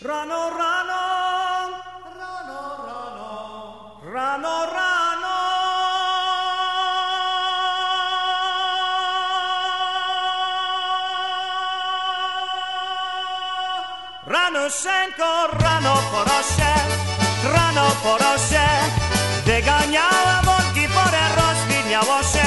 Rano, rano, rano, rano, rano, rano. Ranuszenko rano po rosie wyganiała wątki, porę rozwidniało się.